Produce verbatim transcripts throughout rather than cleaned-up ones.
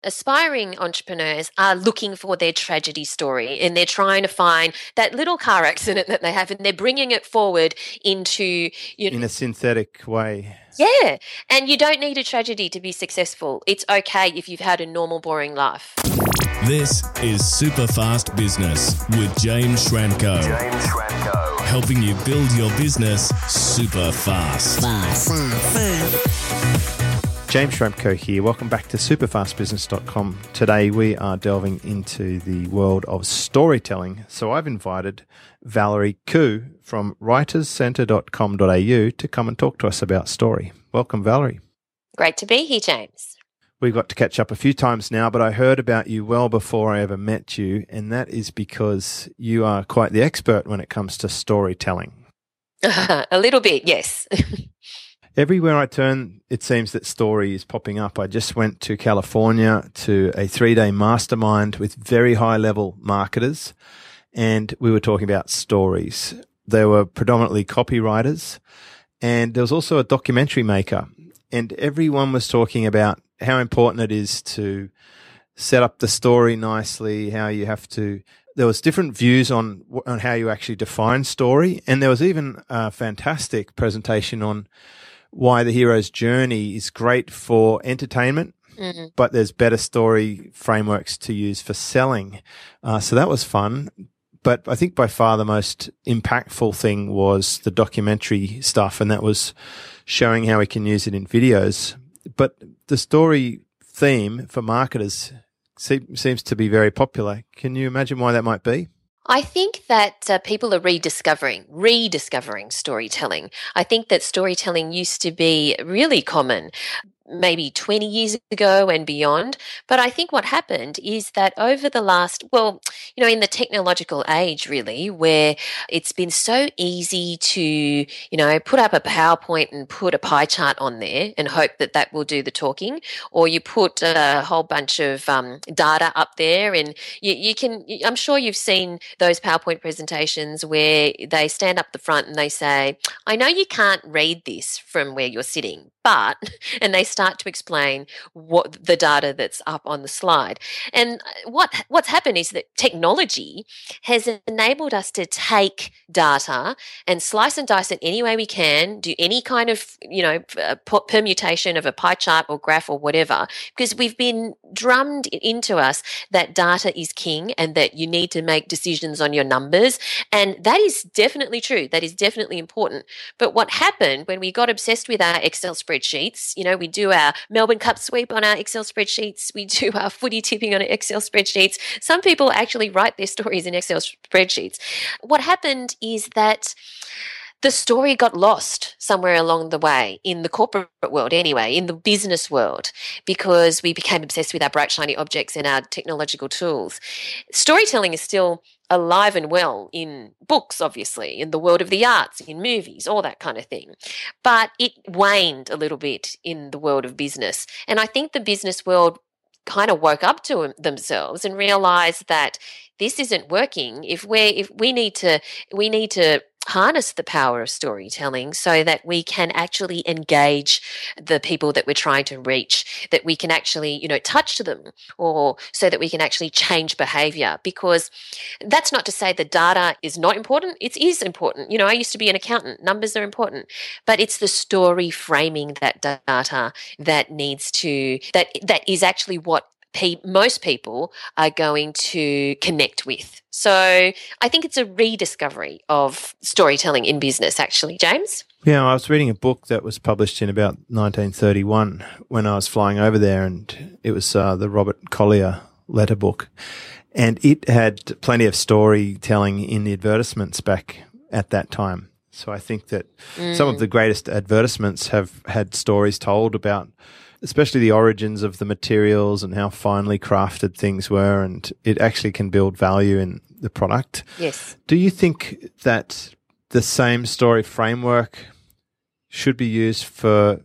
aspiring entrepreneurs are looking for their tragedy story, and they're trying to find that little car accident that they have, and they're bringing it forward into, you know, in a synthetic way. Yeah. And you don't need a tragedy to be successful. It's okay if you've had a normal, boring life. This is Super Fast Business with James Schramko. James Schramko. Helping you build your business super fast. Fast. Fast. James Schramko here. Welcome back to super fast business dot com. Today we are delving into the world of storytelling. So I've invited Valerie Khoo from writers centre dot com dot a u to come and talk to us about story. Welcome, Valerie. Great to be here, James. We've got to catch up a few times now, but I heard about you well before I ever met you, and that is because you are quite the expert when it comes to storytelling. A little bit, yes. Everywhere I turn, it seems that story is popping up. I just went to California to a three-day mastermind with very high-level marketers, and we were talking about stories. There were predominantly copywriters, and there was also a documentary maker, and everyone was talking about how important it is to set up the story nicely, how you have to – there was different views on on how you actually define story, and there was even a fantastic presentation on – why the hero's journey is great for entertainment, mm-hmm. but there's better story frameworks to use for selling. Uh, so that was fun. But I think by far the most impactful thing was the documentary stuff, and that was showing how we can use it in videos. But the story theme for marketers se- seems to be very popular. Can you imagine why that might be? I think that uh, people are rediscovering, rediscovering storytelling. I think that storytelling used to be really common maybe twenty years ago and beyond. But I think what happened is that over the last, well, you know, in the technological age, really, where it's been so easy to, you know, put up a PowerPoint and put a pie chart on there and hope that that will do the talking, or you put a whole bunch of um, data up there and you, you can, I'm sure you've seen those PowerPoint presentations where they stand up the front and they say, I know you can't read this from where you're sitting, but, and they start to explain what the data that's up on the slide. And what what's happened is that technology has enabled us to take data and slice and dice it any way we can, do any kind of, you know, permutation of a pie chart or graph or whatever, because we've been drummed into us that data is king and that you need to make decisions on your numbers. And that is definitely true. That is definitely important. But what happened when we got obsessed with our Excel spreadsheets, you know, we do our Melbourne Cup sweep on our Excel spreadsheets, we do our footy tipping on our Excel spreadsheets. Some people actually write their stories in Excel spreadsheets. What happened is that the story got lost somewhere along the way in the corporate world anyway, in the business world, because we became obsessed with our bright, shiny objects and our technological tools. Storytelling is still alive and well in books, obviously, in the world of the arts, in movies, all that kind of thing. But it waned a little bit in the world of business. And I think the business world kind of woke up to themselves and realized that this isn't working. If we're, if we need to, we need to harness the power of storytelling so that we can actually engage the people that we're trying to reach, that we can actually, you know, touch them, or so that we can actually change behavior. Because that's not to say the data is not important. It is important. You know, I used to be an accountant. Numbers are important. But it's the story framing that data that needs to, that that is actually what Pe- most people are going to connect with. So I think it's a rediscovery of storytelling in business, actually. James? Yeah, I was reading a book that was published in about nineteen thirty-one when I was flying over there, and it was uh, the Robert Collier letter book. And it had plenty of storytelling in the advertisements back at that time. So I think that mm. some of the greatest advertisements have had stories told about especially the origins of the materials and how finely crafted things were, and it actually can build value in the product. Yes. Do you think that the same story framework should be used for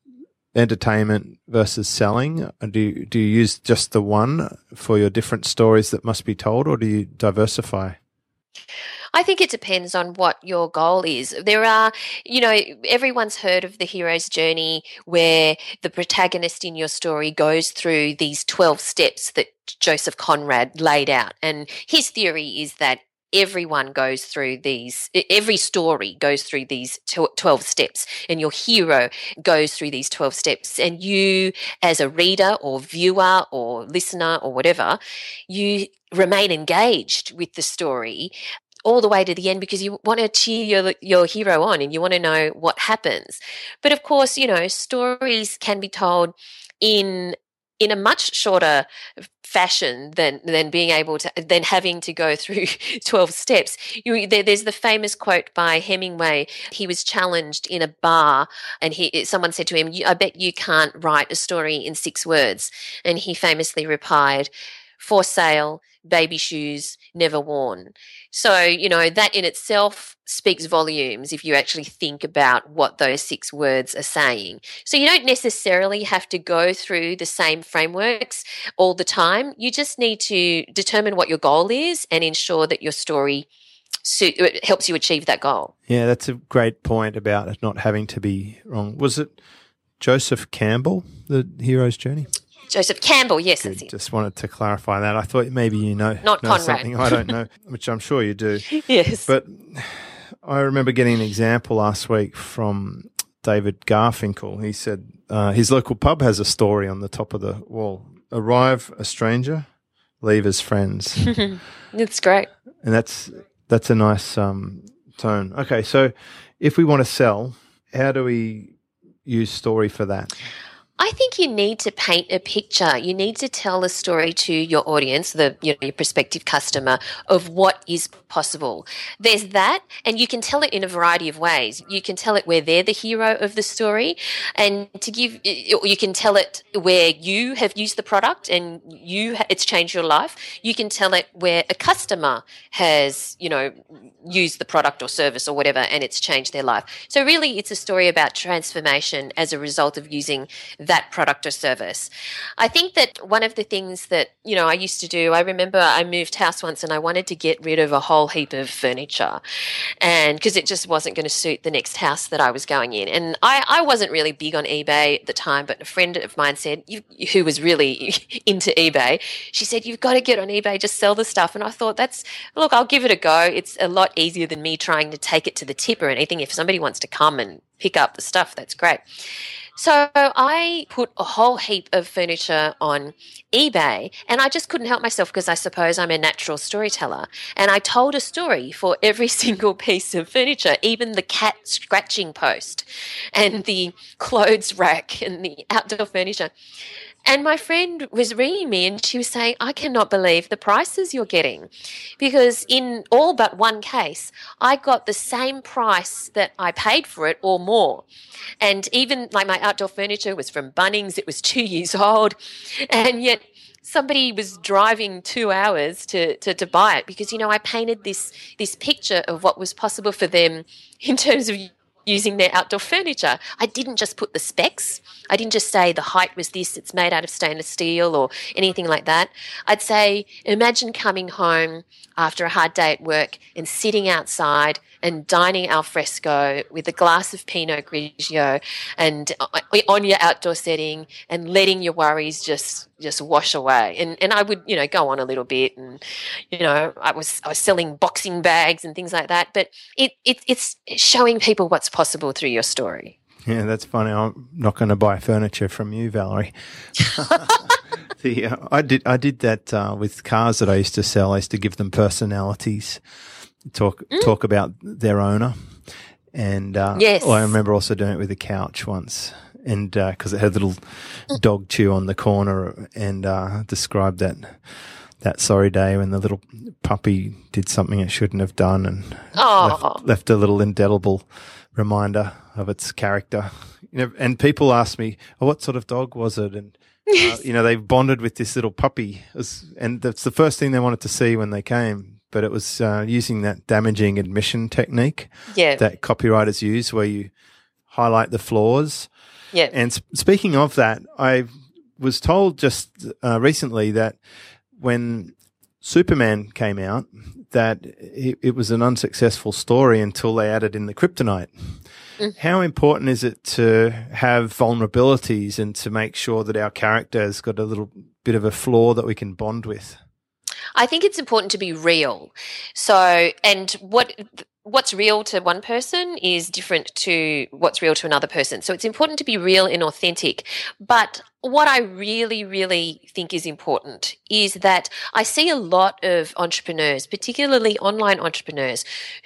entertainment versus selling? Do you, do you use just the one for your different stories that must be told, or do you diversify? I think it depends on what your goal is. There are, you know, everyone's heard of the hero's journey where the protagonist in your story goes through these twelve steps that Joseph Conrad laid out. And his theory is that everyone goes through these, every story goes through these twelve steps, and your hero goes through these twelve steps. And you, as a reader or viewer or listener or whatever, you remain engaged with the story all the way to the end because you want to cheer your your hero on and you want to know what happens. But of course, you know, stories can be told in in a much shorter fashion than than being able to than having to go through twelve steps. You, there, there's the famous quote by Hemingway. He was challenged in a bar, and he someone said to him, "I bet you can't write a story in six words," and he famously replied, "For sale, baby shoes, never worn." So, you know, that in itself speaks volumes if you actually think about what those six words are saying. So you don't necessarily have to go through the same frameworks all the time. You just need to determine what your goal is and ensure that your story suit, it helps you achieve that goal. Yeah, that's a great point about it not having to be wrong. Was it Joseph Campbell, The Hero's Journey? Joseph Campbell, yes. Good. That's it. Just wanted to clarify that. I thought maybe you know, Not know Conrad. something I don't know, which I'm sure you do. Yes. But I remember getting an example last week from David Garfinkel. He said uh, his local pub has a story on the top of the wall. Arrive a stranger, leave as friends. That's great. And that's that's a nice um, tone. Okay, so if we want to sell, how do we use story for that? I think you need to paint a picture. You need to tell a story to your audience, the you know, your prospective customer, of what is possible. There's that, and you can tell it in a variety of ways. You can tell it where they're the hero of the story, and to give you can tell it where you have used the product and you it's changed your life. You can tell it where a customer has, you know, used the product or service or whatever, and it's changed their life. So really, it's a story about transformation as a result of using that product or service. I think that one of the things that, you know, I used to do, I remember I moved house once and I wanted to get rid of a whole heap of furniture, and because it just wasn't going to suit the next house that I was going in. And I, I wasn't really big on eBay at the time, but a friend of mine said, you, who was really into eBay, she said, "You've got to get on eBay, just sell the stuff." And I thought, that's, look, I'll give it a go. It's a lot easier than me trying to take it to the tip or anything. If somebody wants to come and pick up the stuff, that's great. So I put a whole heap of furniture on eBay, and I just couldn't help myself because I suppose I'm a natural storyteller. And I told a story for every single piece of furniture, even the cat scratching post and the clothes rack and the outdoor furniture. And my friend was ringing me and she was saying, "I cannot believe the prices you're getting," because in all but one case, I got the same price that I paid for it or more. And even like my outdoor furniture was from Bunnings, it was two years old, and yet somebody was driving two hours to, to, to buy it because, you know, I painted this this picture of what was possible for them in terms of using their outdoor furniture. I didn't just put the specs. I didn't just say the height was this, it's made out of stainless steel or anything like that. I'd say, imagine coming home after a hard day at work and sitting outside and dining al fresco with a glass of Pinot Grigio and on your outdoor setting and letting your worries just just wash away. And and I would, you know, go on a little bit, and, you know, I was I was selling boxing bags and things like that. But it, it it's showing people what's possible through your story. Yeah, that's funny. I'm not going to buy furniture from you, Valerie. the, uh, I did I did that uh, with cars that I used to sell. I used to give them personalities, talk mm. talk about their owner, and uh, yes. well, I remember also doing it with a couch once, and because uh, it had a little dog chew on the corner, and uh, described that that sorry day when the little puppy did something it shouldn't have done, and left, left a little indelible reminder of its character. You know, and people ask me, "Oh, what sort of dog was it?" And uh, you know, they bonded with this little puppy, it was, and that's the first thing they wanted to see when they came. But it was uh, using that damaging admission technique yeah. that copywriters use, where you highlight the flaws. Yeah. And sp- speaking of that, I was told just uh, recently that when Superman came out, that it, it was an unsuccessful story until they added in the kryptonite. Mm. How important is it to have vulnerabilities and to make sure that our character has got a little bit of a flaw that we can bond with? I think it's important to be real. So, and what what's real to one person is different to what's real to another person. So it's important to be real and authentic. But what I really, really think is important is that I see a lot of entrepreneurs, particularly online entrepreneurs,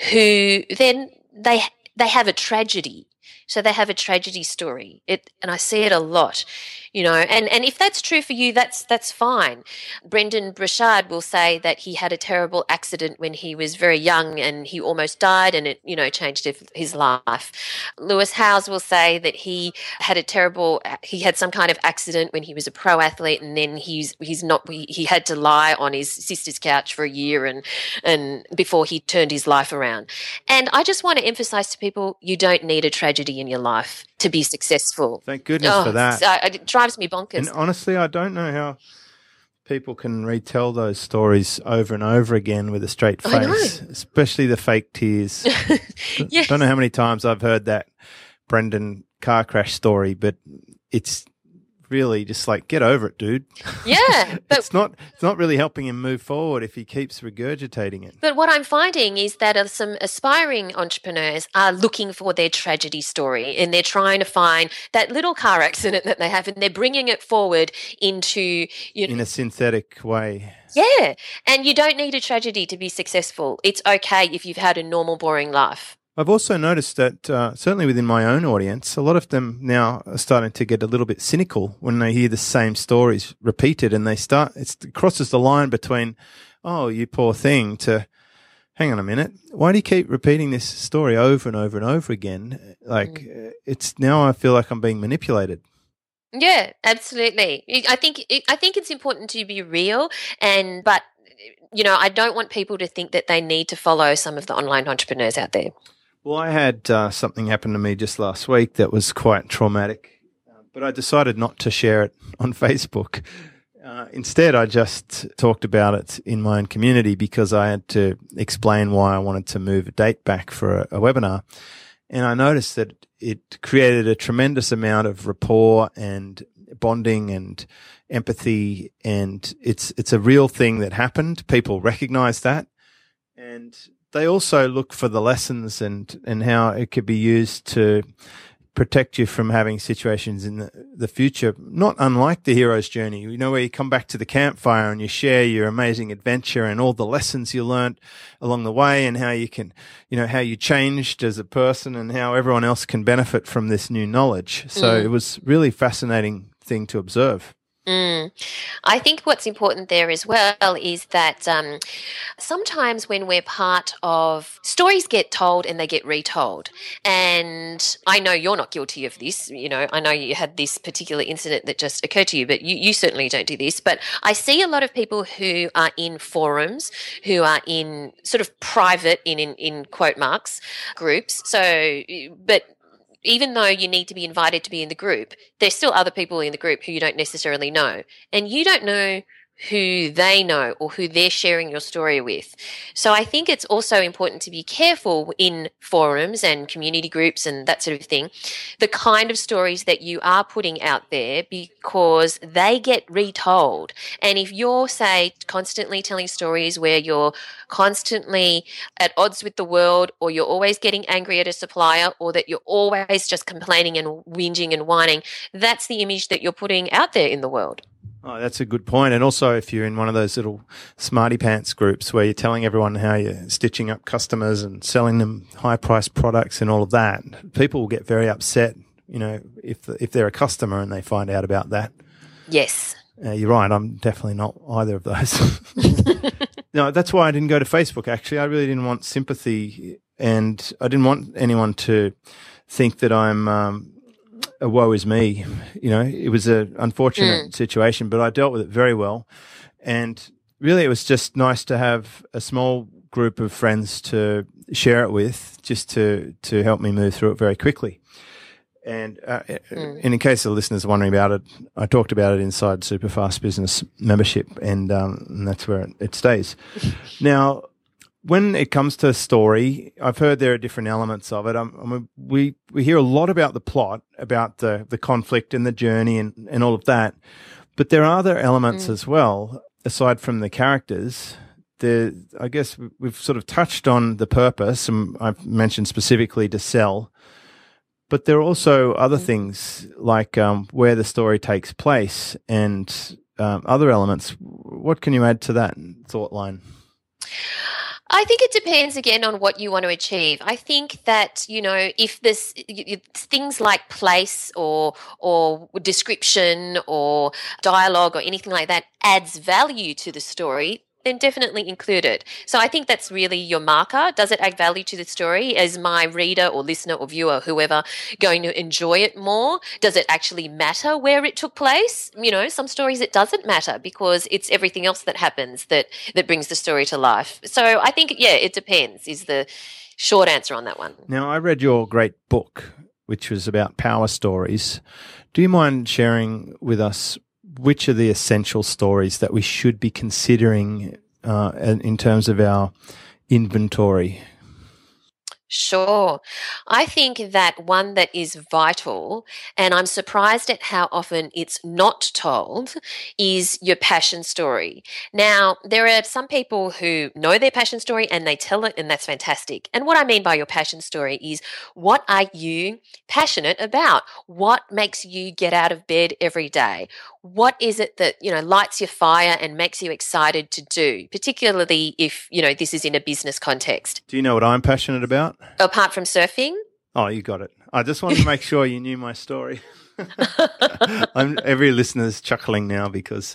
who then they they have a tragedy. So they have a tragedy story. It, and I see it a lot, you know, and, and if that's true for you, that's that's fine. Brendan Burchard will say that he had a terrible accident when he was very young and he almost died and it, you know, changed his life. Lewis Howes will say that he had a terrible, he had some kind of accident when he was a pro athlete and then he's he's not, he, he had to lie on his sister's couch for a year and, and before he turned his life around. And I just want to emphasize to people, you don't need a tragedy in your life to be successful. Thank goodness oh, for that. Uh, it drives me bonkers. And honestly, I don't know how people can retell those stories over and over again with a straight face, especially the fake tears. Yes. Don't know how many times I've heard that Brendan car crash story, but it's really just like, get over it, dude. Yeah. But it's not it's not really helping him move forward if he keeps regurgitating it. But what I'm finding is that uh, some aspiring entrepreneurs are looking for their tragedy story and they're trying to find that little car accident that they have and they're bringing it forward into, you know, in a synthetic way. Yeah. And you don't need a tragedy to be successful. It's okay if you've had a normal, boring life. I've also noticed that uh, certainly within my own audience, a lot of them now are starting to get a little bit cynical when they hear the same stories repeated, and they start, it's, it crosses the line between, oh, you poor thing, to, hang on a minute, why do you keep repeating this story over and over and over again? Like, mm. it's now I feel like I'm being manipulated. Yeah, absolutely. I think I think it's important to be real, and but you know, I don't want people to think that they need to follow some of the online entrepreneurs out there. Well, I had uh, something happen to me just last week that was quite traumatic, uh, but I decided not to share it on Facebook. Uh, instead, I just talked about it in my own community because I had to explain why I wanted to move a date back for a, a webinar. And I noticed that it created a tremendous amount of rapport and bonding and empathy, and it's it's a real thing that happened. People recognize that, and they also look for the lessons and, and how it could be used to protect you from having situations in the, the future, not unlike the hero's journey, you know, where you come back to the campfire and you share your amazing adventure and all the lessons you learned along the way and how you can, you know, how you changed as a person and how everyone else can benefit from this new knowledge. So mm. it was really fascinating thing to observe. Mm. I think what's important there as well is that um, sometimes when we're part of, stories get told and they get retold. And I know you're not guilty of this. You know, I know you had this particular incident that just occurred to you, but you, you certainly don't do this. But I see a lot of people who are in forums, who are in sort of private, in, in, in quote marks, groups. So, but even though you need to be invited to be in the group, there's still other people in the group who you don't necessarily know. And you don't know who they know or who they're sharing your story with. So I think it's also important to be careful in forums and community groups and that sort of thing, the kind of stories that you are putting out there, because they get retold. And if you're, say, constantly telling stories where you're constantly at odds with the world, or you're always getting angry at a supplier, or that you're always just complaining and whinging and whining, that's the image that you're putting out there in the world. Oh, that's a good point. And also if you're in one of those little smarty pants groups where you're telling everyone how you're stitching up customers and selling them high priced products and all of that, people will get very upset, you know, if if they're a customer and they find out about that. Yes. Uh, you're right. I'm definitely not either of those. No, that's why I didn't go to Facebook, actually. I really didn't want sympathy, and I didn't want anyone to think that I'm um, a woe is me. You know, it was an unfortunate mm. situation, but I dealt with it very well. And really it was just nice to have a small group of friends to share it with, just to, to help me move through it very quickly. And uh, mm. in case the listeners are wondering about it, I talked about it inside Superfast Business membership, and, um, and that's where it, it stays. Now, when it comes to story, I've heard there are different elements of it. Um, I mean, we we hear a lot about the plot, about the, the conflict and the journey and, and all of that, but there are other elements mm. as well, aside from the characters. The, I guess we've sort of touched on the purpose, and I've mentioned specifically to sell. But there are also other things like um, where the story takes place and um, other elements. What can you add to that thought line? I think it depends again on what you want to achieve. I think that, you know, if this things like place or or description or dialogue or anything like that adds value to the story, then definitely include it. So I think that's really your marker. Does it add value to the story? Is my reader or listener or viewer, whoever, going to enjoy it more? Does it actually matter where it took place? You know, some stories it doesn't matter because it's everything else that happens that, that brings the story to life. So I think, yeah, it depends is the short answer on that one. Now, I read your great book, which was about power stories. Do you mind sharing with us which are the essential stories that we should be considering uh, in terms of our inventory? Sure. I think that one that is vital, and I'm surprised at how often it's not told, is your passion story. Now, there are some people who know their passion story and they tell it, and that's fantastic. And what I mean by your passion story is, what are you passionate about? What makes you get out of bed every day? What is it that, you know, lights your fire and makes you excited to do, particularly if, you know, this is in a business context? Do you know what I'm passionate about? Apart from surfing? Oh, you got it. I just wanted to make sure you knew my story. I'm, every listener's chuckling now because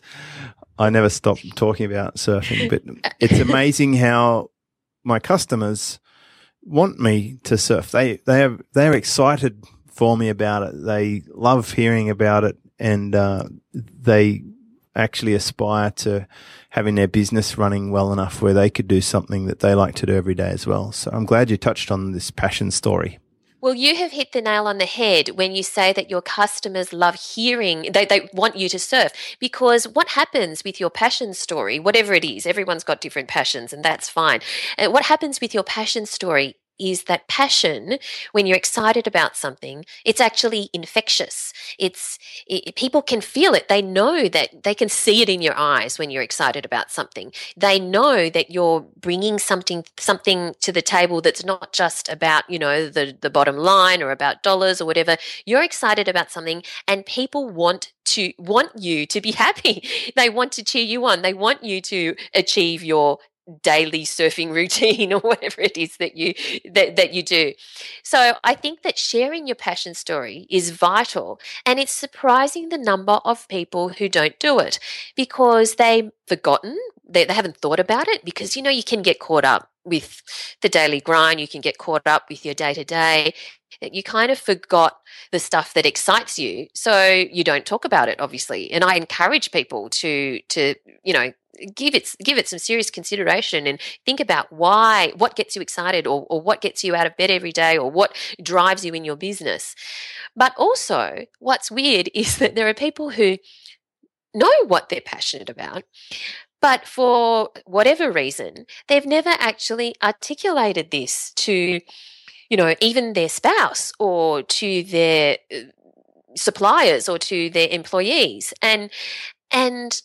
I never stop talking about surfing. But it's amazing how my customers want me to surf. They they have they're excited for me about it. They love hearing about it, and uh, they actually aspire to having their business running well enough where they could do something that they like to do every day as well. So I'm glad you touched on this passion story. Well, you have hit the nail on the head when you say that your customers love hearing, they, they want you to surf, because what happens with your passion story, whatever it is, everyone's got different passions and that's fine. And what happens with your passion story is that passion, when you're excited about something, it's actually infectious. It's it, people can feel it. They know that they can see it in your eyes when you're excited about something. They know that you're bringing something something to the table that's not just about, you know, the, the bottom line or about dollars or whatever. You're excited about something, and people want to want you to be happy. They want to cheer you on. They want you to achieve your daily surfing routine or whatever it is that you that, that you do. So I think that sharing your passion story is vital, and it's surprising the number of people who don't do it because they've forgotten, they, they haven't thought about it, because, you know, you can get caught up with the daily grind, you can get caught up with your day-to-day, that you kind of forgot the stuff that excites you, so you don't talk about it, obviously. And I encourage people to to you know give it give it some serious consideration and think about why, what gets you excited, or, or what gets you out of bed every day, or what drives you in your business. But also, what's weird is that there are people who know what they're passionate about, but for whatever reason, they've never actually articulated this to, you know, even their spouse or to their suppliers or to their employees. And and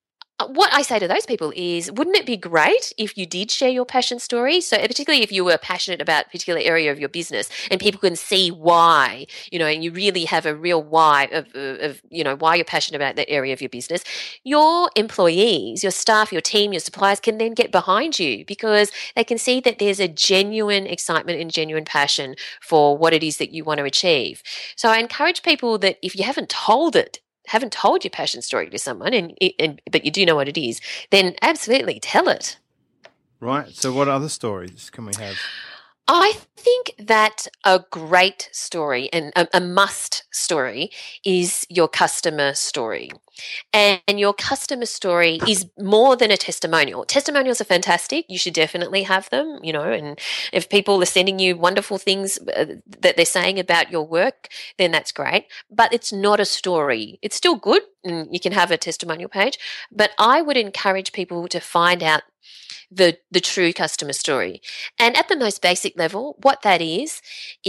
what I say to those people is, wouldn't it be great if you did share your passion story? So particularly if you were passionate about a particular area of your business and people can see why, you know, and you really have a real why of, of, you know, why you're passionate about that area of your business, your employees, your staff, your team, your suppliers can then get behind you because they can see that there's a genuine excitement and genuine passion for what it is that you want to achieve. So I encourage people that if you haven't told it, haven't told your passion story to someone, and, and but you do know what it is, then absolutely tell it. Right. So what other stories can we have? I think that a great story and a, a must story is your customer story. And your customer story is more than a testimonial. Testimonials are fantastic. You should definitely have them, you know, and if people are sending you wonderful things uh, that they're saying about your work, then that's great. But it's not a story. It's still good, and you can have a testimonial page. But I would encourage people to find out the the true customer story. And at the most basic level, what that is,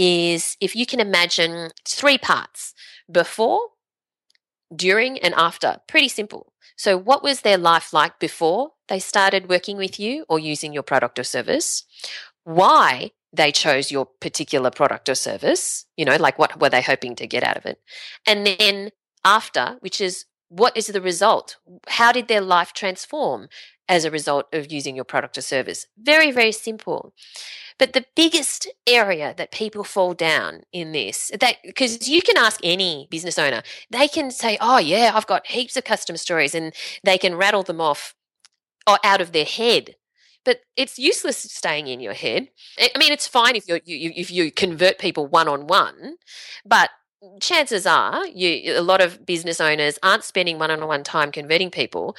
is if you can imagine three parts: before, during, and after. Pretty simple. So what was their life like before they started working with you or using your product or service? Why they chose your particular product or service, you know, like what were they hoping to get out of it? And then after, which is what is the result? How did their life transform as a result of using your product or service? Very, very simple. But the biggest area that people fall down in this, that because you can ask any business owner, they can say, oh yeah, I've got heaps of customer stories, and they can rattle them off or out of their head. But it's useless staying in your head. I mean, it's fine if you you if you convert people one on one, but chances are you a lot of business owners aren't spending one on one time converting people.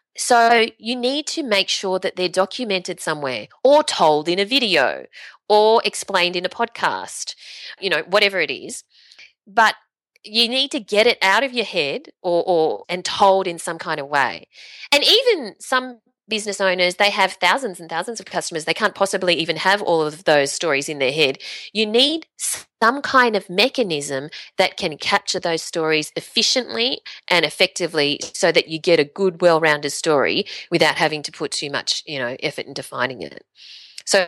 So you need to make sure that they're documented somewhere, or told in a video, or explained in a podcast, you know, whatever it is. But you need to get it out of your head or, or and told in some kind of way. And even some business owners, they have thousands and thousands of customers. They can't possibly even have all of those stories in their head. You need some kind of mechanism that can capture those stories efficiently and effectively so that you get a good, well-rounded story without having to put too much, you know, effort in defining it. So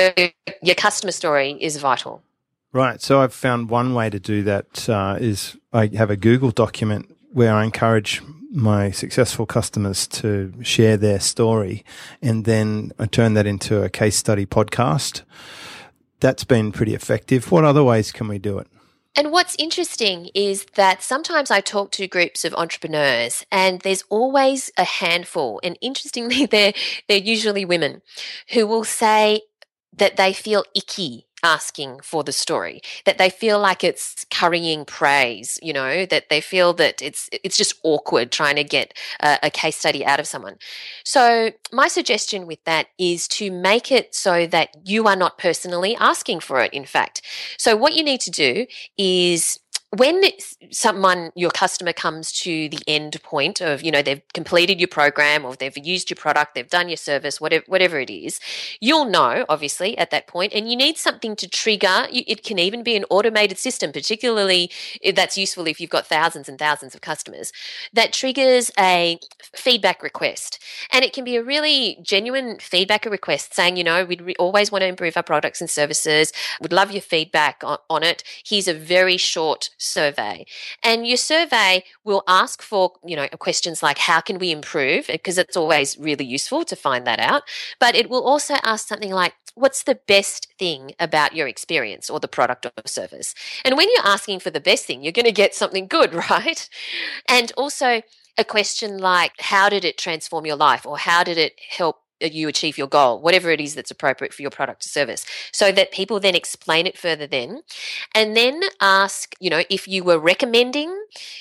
your customer story is vital. Right. So I've found one way to do that uh, is I have a Google document where I encourage my successful customers to share their story, and then I turn that into a case study podcast. That's been pretty effective. What other ways can we do it? And what's interesting is that sometimes I talk to groups of entrepreneurs, and there's always a handful, and interestingly, they're, they're usually women, who will say that they feel icky asking for the story, that they feel like it's currying praise, you know, that they feel that it's it's just awkward trying to get a, a case study out of someone. So my suggestion with that is to make it so that you are not personally asking for it, in fact. So what you need to do is when someone, your customer, comes to the end point of, you know, they've completed your program or they've used your product, they've done your service, whatever, whatever it is, you'll know, obviously, at that point, and you need something to trigger. It can even be an automated system, particularly that's useful if you've got thousands and thousands of customers, that triggers a feedback request. And it can be a really genuine feedback request saying, you know, we'd re- always want to improve our products and services. We'd love your feedback on, on it. Here's a very short survey, and your survey will ask for, you know, questions like how can we improve, because it's always really useful to find that out. But it will also ask something like, what's the best thing about your experience or the product or service? And when you're asking for the best thing, you're going to get something good, right? And also a question like, how did it transform your life, or how did it help you achieve your goal, whatever it is that's appropriate for your product or service, so that people then explain it further then. And then ask, you know, if you were recommending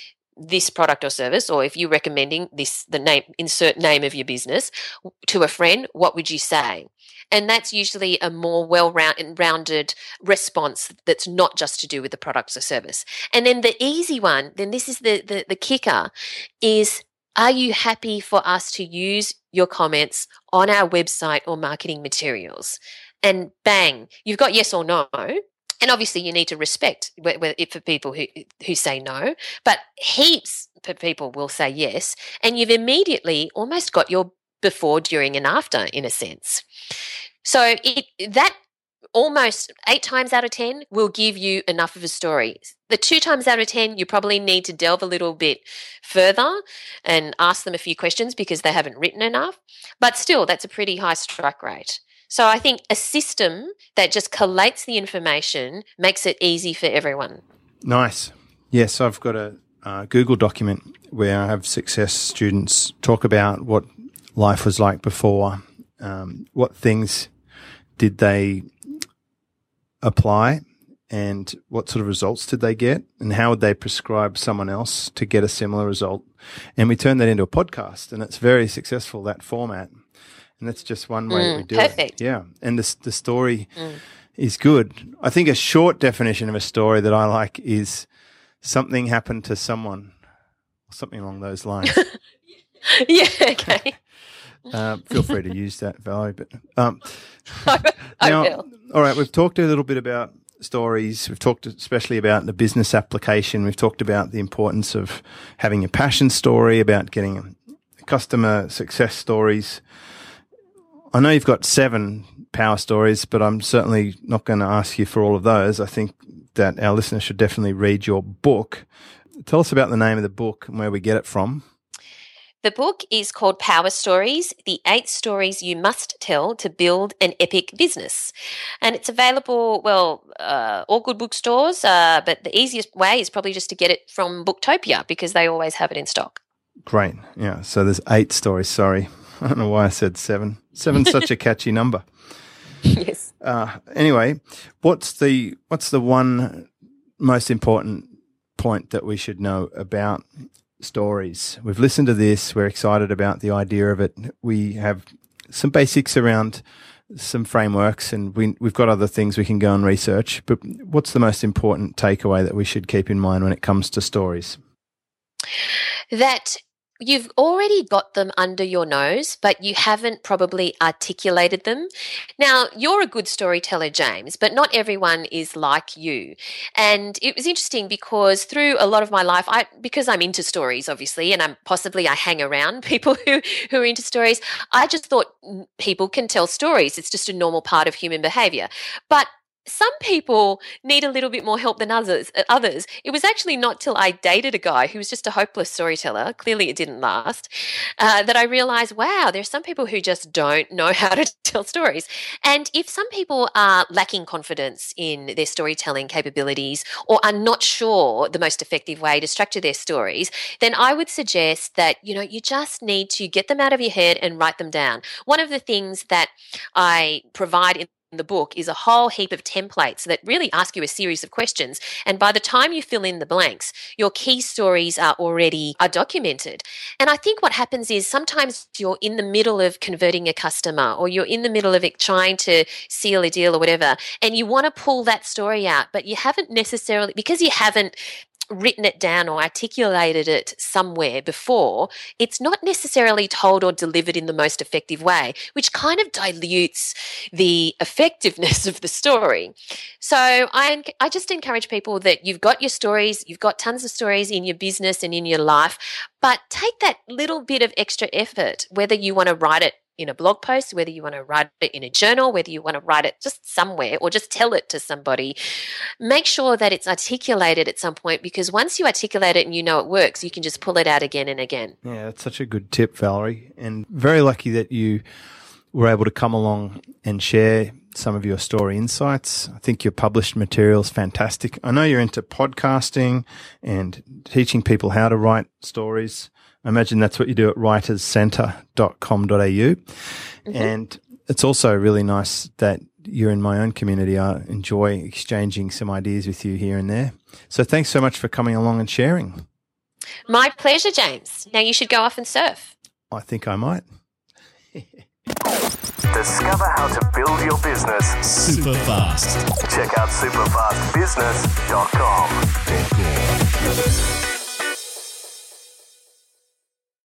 this product or service, or if you're recommending this, the name, insert name of your business to a friend, what would you say? And that's usually a more well-rounded response that's not just to do with the product or service. And then the easy one, then this is the, the, the kicker, is are you happy for us to use your comments on our website or marketing materials? And bang, you've got yes or no. And obviously you need to respect it for people who, who say no, but heaps of people will say yes. And you've immediately almost got your before, during, and after in a sense. So it, that almost eight times out of ten will give you enough of a story. The two times out of ten, you probably need to delve a little bit further and ask them a few questions because they haven't written enough. But still, that's a pretty high strike rate. So I think a system that just collates the information makes it easy for everyone. Nice. Yes, I've got a uh, Google document where I have success students talk about what life was like before, um, what things did they apply, and what sort of results did they get, and how would they prescribe someone else to get a similar result? And we turned that into a podcast, and it's very successful, that format. And that's just one way Mm, that we do perfect. it. Yeah. And the, the story mm. is good. I think a short definition of a story that I like is something happened to someone, something along those lines. Yeah, okay. uh, feel free to use that, Valerie. But um, I now, will. All right, we've talked a little bit about stories. We've talked especially about the business application. We've talked about the importance of having a passion story, about getting customer success stories. I know you've got seven power stories, but I'm certainly not going to ask you for all of those. I think that our listeners should definitely read your book. Tell us about the name of the book and where we get it from. The book is called Power Stories, the eight stories you must tell to build an epic business. And it's available, well, uh, all good bookstores, uh, but the easiest way is probably just to get it from Booktopia because they always have it in stock. Great. Yeah. So there's eight stories. Sorry. I don't know why I said seven. Seven's such a catchy number. Yes. Uh, anyway, what's the what's the one most important point that we should know about stories? We've listened to this. We're excited about the idea of it. We have some basics around some frameworks, and we, we've got other things we can go and research. But what's the most important takeaway that we should keep in mind when it comes to stories? That you've already got them under your nose, but you haven't probably articulated them. Now, you're a good storyteller, James, but not everyone is like you. And it was interesting because through a lot of my life, I because I'm into stories, obviously, and I'm possibly I hang around people who, who are into stories, I just thought people can tell stories. It's just a normal part of human behavior. But some people need a little bit more help than others. Others. It was actually not till I dated a guy who was just a hopeless storyteller, clearly it didn't last, uh, that I realized, wow, there's some people who just don't know how to tell stories. And if some people are lacking confidence in their storytelling capabilities or are not sure the most effective way to structure their stories, then I would suggest that, you know, you just need to get them out of your head and write them down. One of the things that I provide in the book is a whole heap of templates that really ask you a series of questions. And by the time you fill in the blanks, your key stories are already are documented. And I think what happens is sometimes you're in the middle of converting a customer or you're in the middle of it trying to seal a deal or whatever, and you want to pull that story out, but you haven't necessarily, because you haven't written it down or articulated it somewhere before, it's not necessarily told or delivered in the most effective way, which kind of dilutes the effectiveness of the story. So I, I just encourage people that you've got your stories, you've got tons of stories in your business and in your life, but take that little bit of extra effort, whether you want to write it in a blog post, whether you want to write it in a journal, whether you want to write it just somewhere or just tell it to somebody. Make sure that it's articulated at some point, because once you articulate it and you know it works, you can just pull it out again and again. Yeah, that's such a good tip, Valerie, and very lucky that you were able to come along and share some of your story insights. I think your published material is fantastic. I know you're into podcasting and teaching people how to write stories. I imagine that's what you do at writers centre dot com dot a u. Mm-hmm. And it's also really nice that you're in my own community. I enjoy exchanging some ideas with you here and there. So thanks so much for coming along and sharing. My pleasure, James. Now you should go off and surf. I think I might. Discover how to build your business super fast. Check out super fast business dot com.